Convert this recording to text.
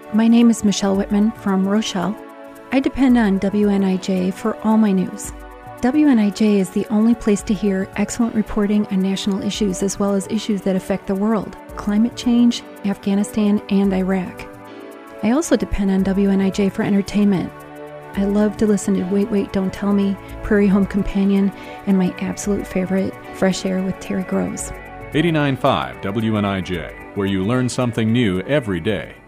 My name is Michelle Whitman from Rochelle. I depend on WNIJ for all my news. WNIJ is the only place to hear excellent reporting on national issues as well as issues that affect the world, climate change, Afghanistan, and Iraq. I also depend on WNIJ for entertainment. I love to listen to Wait, Wait, Don't Tell Me, Prairie Home Companion, and my absolute favorite, Fresh Air with Terry Groves. 89.5 WNIJ, where you learn something new every day.